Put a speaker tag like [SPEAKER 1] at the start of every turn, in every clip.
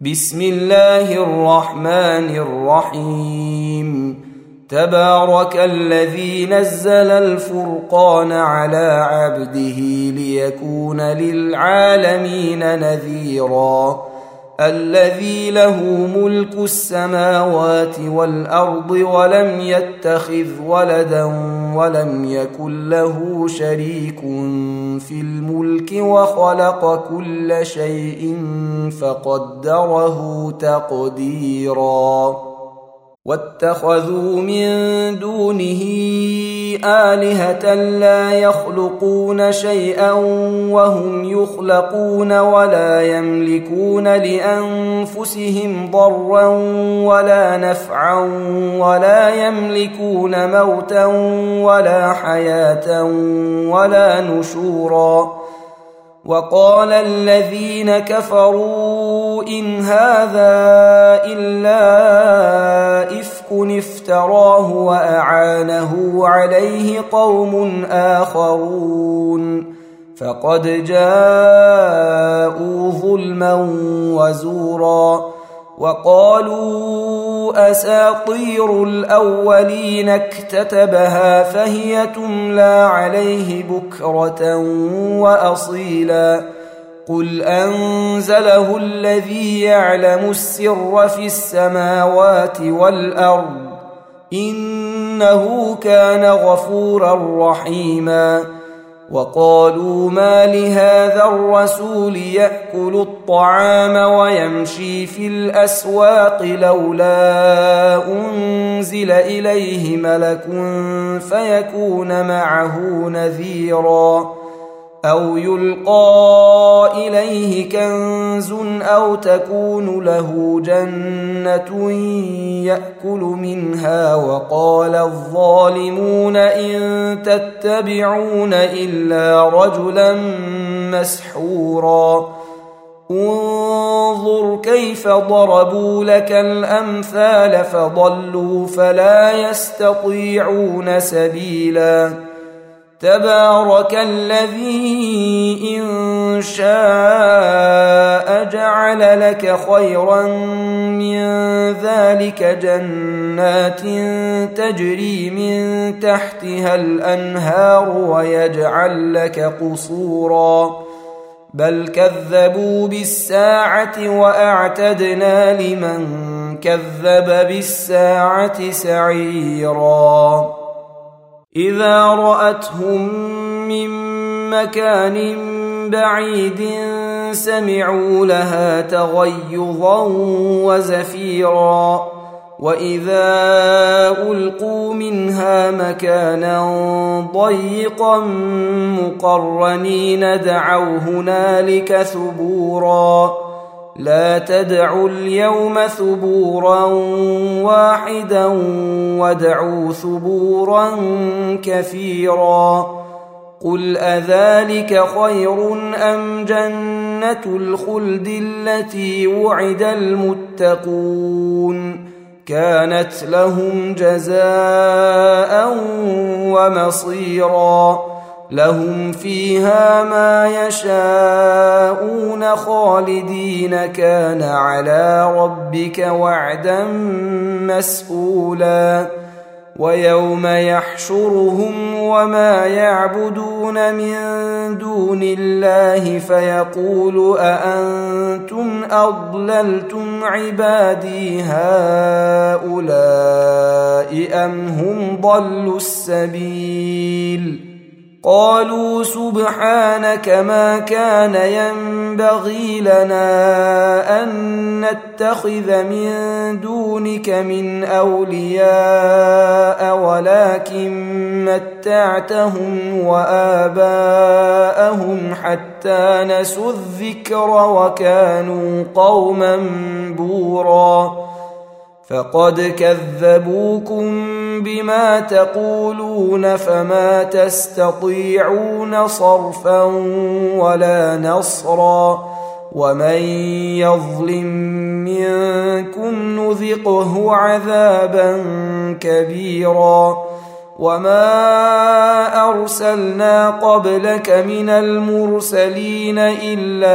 [SPEAKER 1] بسم الله الرحمن الرحيم. تبارك الذي نزل الفرقان على عبده ليكون للعالمين نذيرا. الذي له ملك السماوات والأرض ولم يتخذ ولدا ولم يكن له شريك في الملك وخلق كل شيء فقدره تقديرا. واتخذوا من دونه آلهة لا يخلقون شيئا وهم يخلقون ولا يملكون لأنفسهم ضرا ولا نفعا ولا يملكون موتا ولا حياة ولا نشورا. وقال الذين كفروا إن هذا إلا إفك افتراه وأعانه عليه قوم آخرون فقد جاءوا ظلما وزورا. وقالوا أساطير الأولين اكتتبها فهي تملى عليه بكرة وأصيلا. قل أنزله الذي يعلم السر في السماوات والأرض إنه كان غفورا رحيما. وقالوا ما لهذا الرسول يأكل الطعام ويمشي في الأسواق لولا أنزل إليه ملك فيكون معه نذيرا. أو يلقى إليه كنز أو تكون له جنة يأكل منها. وقال الظالمون إن تتبعون إلا رجلا مسحورا. انظر كيف ضربوا لك الأمثال فضلوا فلا يستطيعون سبيلا. تبارك الذي إن شاء جعل لك خيرا من ذلك جنات تجري من تحتها الأنهار ويجعل لك قصورا. بل كذبوا بالساعة وأعتدنا لمن كذب بالساعة سعيرا. إذا رأتهم من مكان بعيد سمعوا لها تغيظا وزفيرا. وإذا ألقوا منها مكانا ضيقا مقرنين دعوا هنالك ثبورا. لا تدعوا اليوم ثبورا واحدا وادعوا ثبورا كثيرا. قل أذلك خير أم جنة الخلد التي وعد المتقون كانت لهم جزاء ومصيرا. لهم فيها ما يشاءون خالدين كان على ربك وعدا مسئولا. ويوم يحشرهم وما يعبدون من دون الله فيقول أأنتم أضللتم عبادي هؤلاء أم هم ضلوا السبيل. قالوا سبحانك ما كان ينبغي لنا أن نتخذ من دونك من أولياء ولكن متعتهم وآباءهم حتى نسوا الذكر وكانوا قوما بورا. فقد كذبوكم بما تقولون فما تستطيعون صرفا ولا نصرا. ومن يظلم منكم نذقه عذابا كبيرا. وما أرسلنا قبلك من المرسلين إلا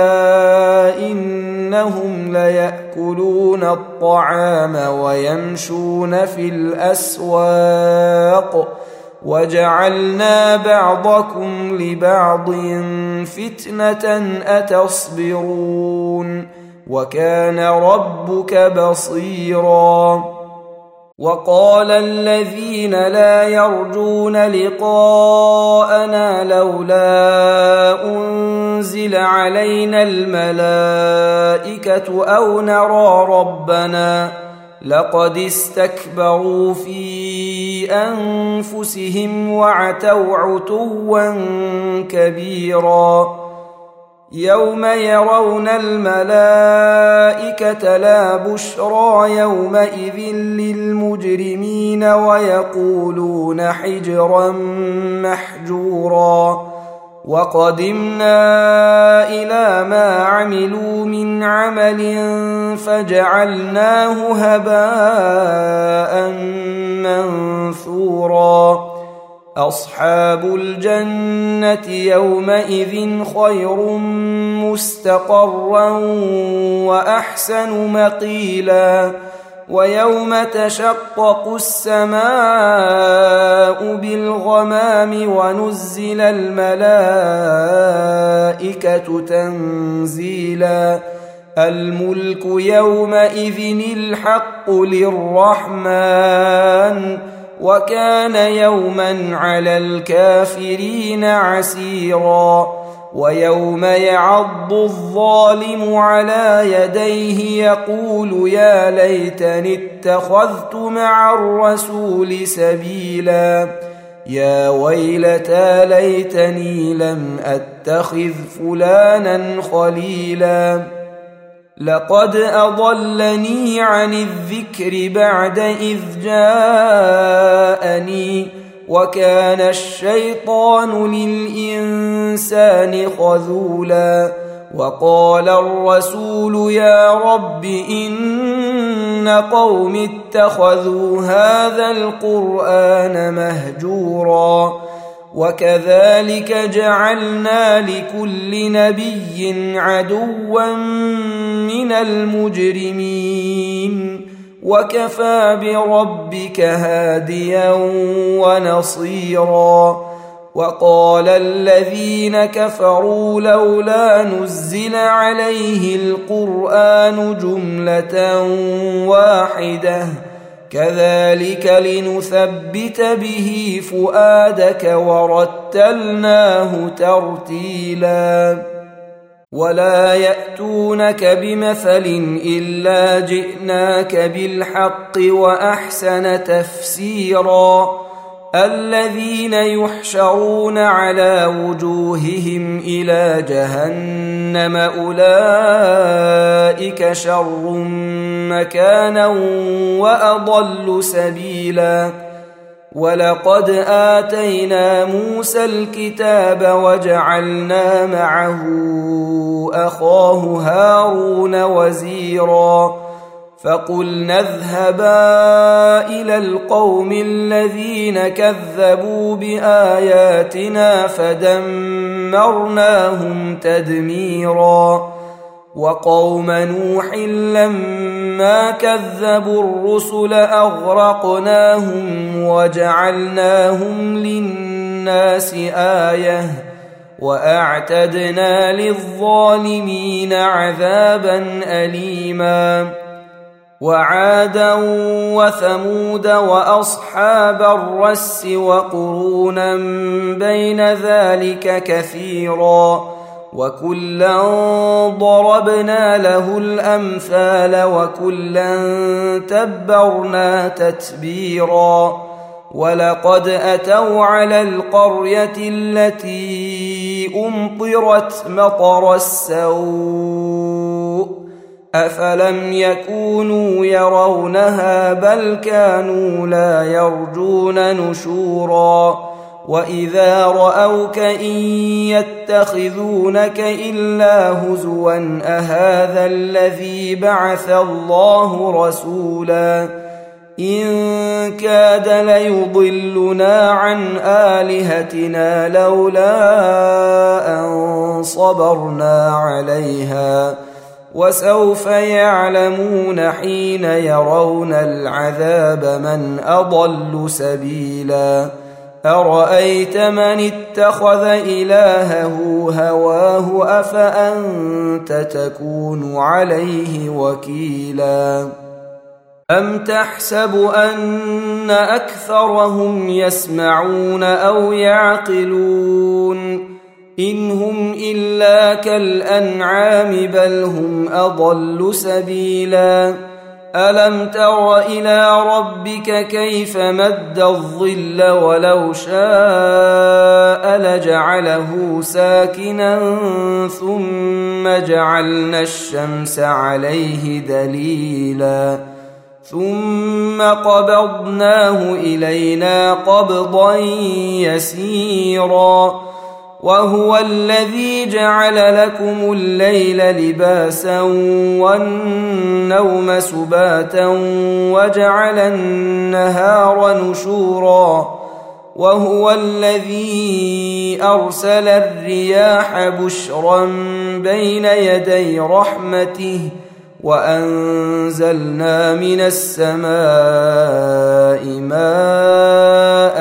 [SPEAKER 1] إنهم ليأكلون الطعام ويمشون في الأسواق وجعلنا بعضكم لبعض فتنة أتصبرون وكان ربك بصيرا. وقال الذين لا يرجون لقاءنا لولا أنزل علينا الملائكة أو نرى ربنا لقد استكبروا في أنفسهم وعتوا عتوا كبيرا. يوم يرون الملائكة لا بشرى يومئذ للمجرمين ويقولون حجرا محجورا. وقدمنا إلى ما عملوا من عمل فجعلناه هباء منثورا. أصحاب الجنة يومئذ خير مستقرا وأحسن مقيلا. ويوم تشقق السماء بالغمام ونزل الملائكة تنزيلا. الملك يومئذ الحق للرحمن وكان يوما على الكافرين عسيرا. ويوم يعض الظالم على يديه يقول يا ليتني اتخذت مع الرسول سبيلا. يا ويلتى ليتني لم أتخذ فلانا خليلا. لقد أضلني عن الذكر بعد إذ جاءني وكان الشيطان للإنسان خذولا. وقال الرسول يا رب إن قوم اتخذوا هذا القرآن مهجورا. وكذلك جعلنا لكل نبي عدوا من المجرمين وكفى بربك هاديا ونصيرا. وقال الذين كفروا لولا نزل عليه القرآن جملة واحدة كذلك لنثبت به فؤادك ورتلناه ترتيلا. ولا يأتونك بمثل إلا جئناك بالحق وأحسن تفسيرا. الذين يحشرون على وجوههم إلى جهنم أولئك شر مكانا وأضل سبيلا. ولقد آتينا موسى الكتاب وجعلنا معه أخاه هارون وزيرا. فقلنا اذهبا إلى القوم الذين كذبوا بآياتنا فدمرناهم تدميرا. وقوم نوح لما كذبوا الرسل أغرقناهم وجعلناهم للناس آية وأعتدنا للظالمين عذابا أليما. وعادا وثمود وأصحاب الرس وقرونا بين ذلك كثيرا وكلا ضربنا له الأمثال وكلا تبرنا تتبيرا. ولقد أتوا على القرية التي أمطرت مطر السوء أفلم يكونوا يرونها بل كانوا لا يرجون نشورا. وإذا رأوك إن يتخذونك إلا هزوا أهذا الذي بعث الله رسولا. إن كاد ليضلنا عن آلهتنا لولا أن صبرنا عليها وسوف يعلمون حين يرون العذاب من أضل سبيلا أرأيت من اتخذ إلهه هواه أفأنت تكون عليه وكيلا أم تحسب أن أكثرهم يسمعون أو يعقلون إن هم إلا كالأنعام بل هم أضل سبيلا ألم تر إلى ربك كيف مد الظل ولو شاء لجعله ساكنا ثم جعلنا الشمس عليه دليلا ثم قبضناه إلينا قبضا يسيرا وهو الذي جعل لكم الليل لباسا والنوم سباتا وجعل النهار نشورا وهو الذي أرسل الرياح بشرا بين يدي رحمته وأنزلنا من السماء ماء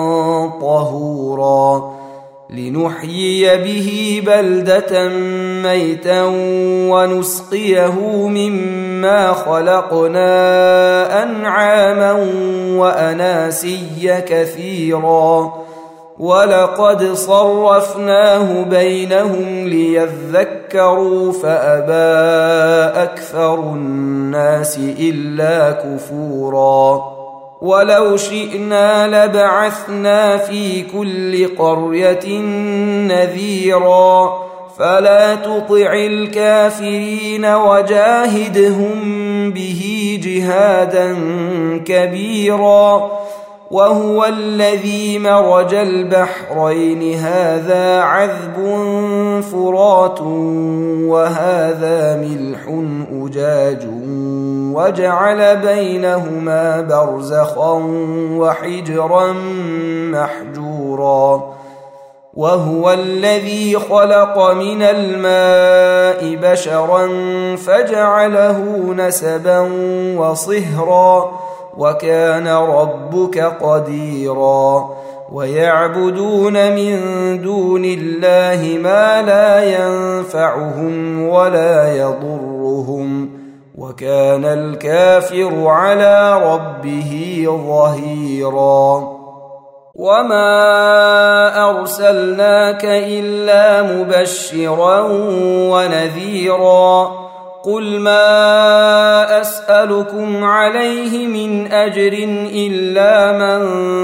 [SPEAKER 1] طهورا لنحيي به بلدة ميتا ونسقيه مما خلقنا أنعاما وأناسيا كثيرا ولقد صرفناه بينهم ليذكروا فأبى أكثر الناس إلا كفورا ولو شئنا لبعثنا في كل قرية نذيرا فلا تطع الكافرين وجاهدهم به جهادا كبيرا وهو الذي مرج البحرين هذا عذب فرات وهذا ملح أجاج وجعل بينهما برزخا وحجرا محجورا وهو الذي خلق من الماء بشرا فجعله نسبا وصهرا وكان ربك قديرا ويعبدون من دون الله ما لا ينفعهم ولا يضرهم وكان الكافر على ربه ظهيرا وما أرسلناك إلا مبشرا ونذيرا قل ما أسألكم عليه من أجر إلا من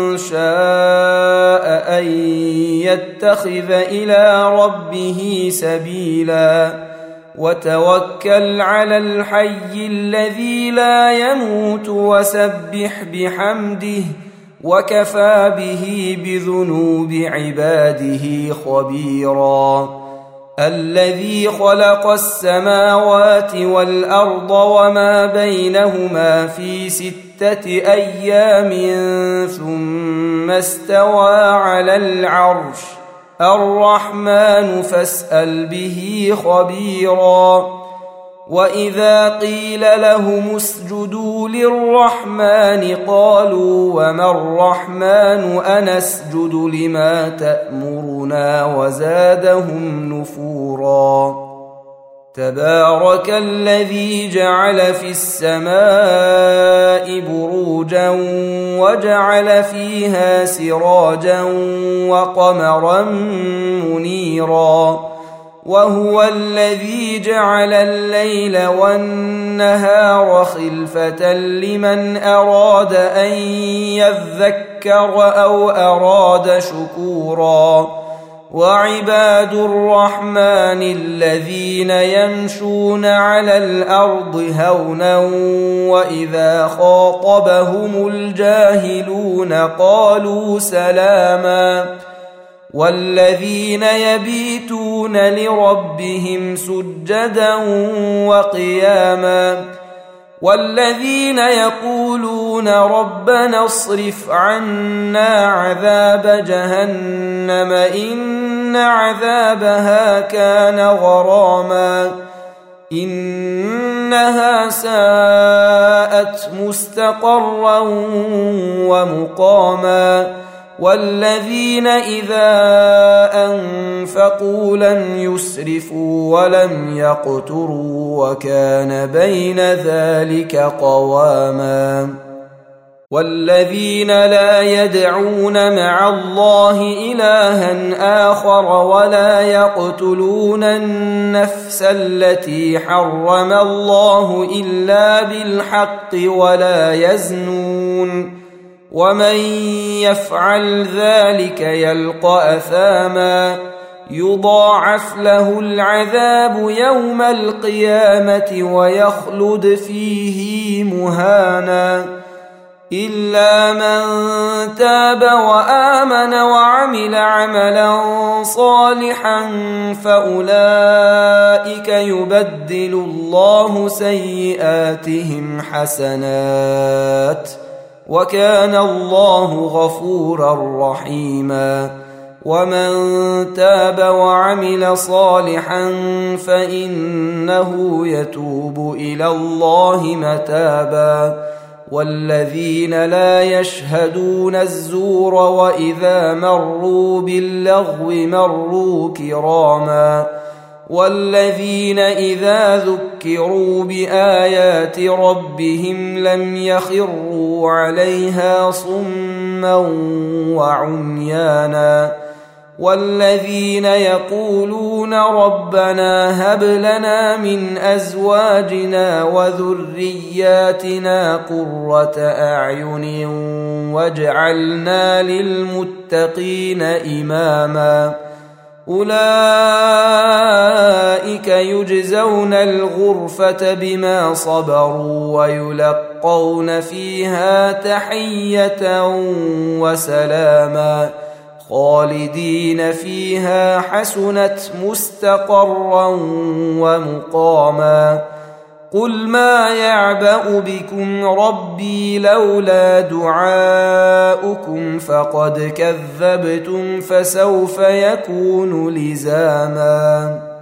[SPEAKER 1] شاء أن يتخذ إلى ربه سبيلا وتوكل على الحي الذي لا يموت وسبح بحمده وكفى به بذنوب عباده خبيرا الذي خلق السماوات والأرض وما بينهما في 6 أيام ثم استوى على العرش الرحمن فاسأل به خبيرا وإذا قيل لهم اسجدوا للرحمن قالوا وما الرحمن أنسجد لما تأمرنا وزادهم نفورا تبارك الذي جعل في السماء بروجا وجعل فيها سراجا وقمرا منيرا وهو الذي جعل الليل والنهار خلفة لمن أراد أن يذكر أو أراد شكورا وعباد الرحمن الذين يمشون على الأرض هونا وإذا خاطبهم الجاهلون قالوا سلاما والذين يبيتون لربهم سجدا وقياما والذين يقولون ربنا اصرف عنا عذاب جهنم إن عذابها كان غراما إنها ساءت مستقرا ومقاما والذين إذا أنفقوا لم يسرفوا ولم يقتروا وكان بين ذلك قواما والذين لا يدعون مع الله إلها آخر ولا يقتلون النفس التي حرم الله إلا بالحق ولا يزنون ومن يفعل ذلك يلقى أثاما يضاعف له العذاب يوم القيامة ويخلد فيه مهانا إلا من تاب وآمن وعمل عملا صالحا فأولئك يبدل الله سيئاتهم حسنات وكان الله غفورا رحيما ومن تاب وعمل صالحا فإنه يتوب إلى الله متابا والذين لا يشهدون الزور وإذا مروا باللغو مروا كراما والذين إذا ذكروا بآيات ربهم لم يخروا عليها صما وعميانا والذين يقولون ربنا هب لنا من أزواجنا وذرياتنا قرة أعين واجعلنا للمتقين إماما أولئك يجزون الغرفة بما صبروا ويلقون فيها تحية وسلاما خالدين فيها حسنت مستقرا ومقاما قل ما يعبأ بكم ربي لولا دعاؤكم فقد كذبتم فسوف يكون لزاما